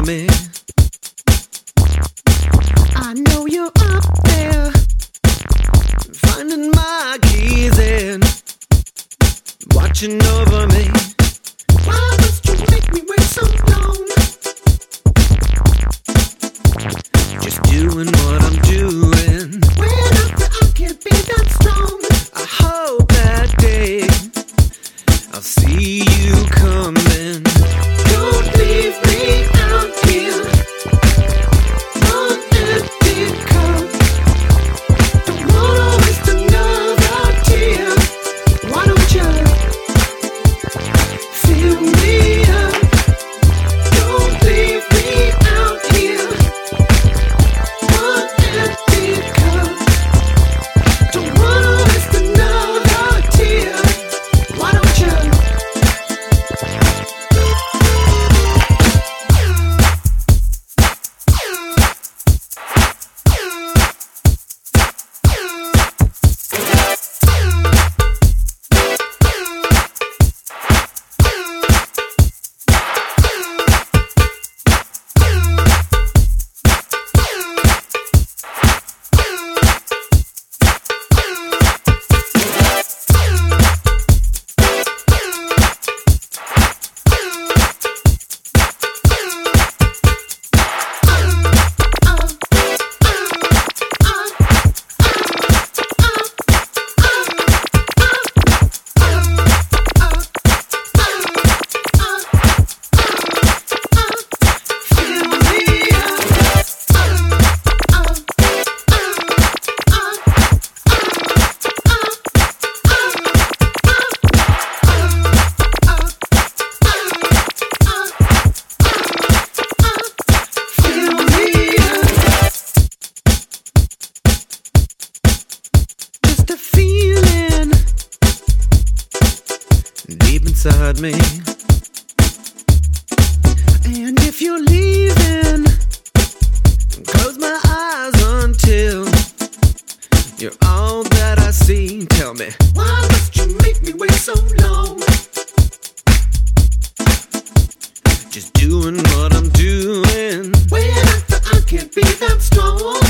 me. I know you're up there, finding my keys and watching over me. Why must you make me wait so long? Just doing what I'm doing. When I can't be that strong, I hope that day I'll see you coming. Don't leave me out here on empty cup. Don't wanna waste another tear. Why don't you fill me up? Don't leave me out here on empty cup. Don't wanna waste another tear. Why don't you? Deep inside me. And if you're leaving, close my eyes until you're all that I see. Tell me, why must you make me wait so long? Just doing what I'm doing. When I can't be that strong.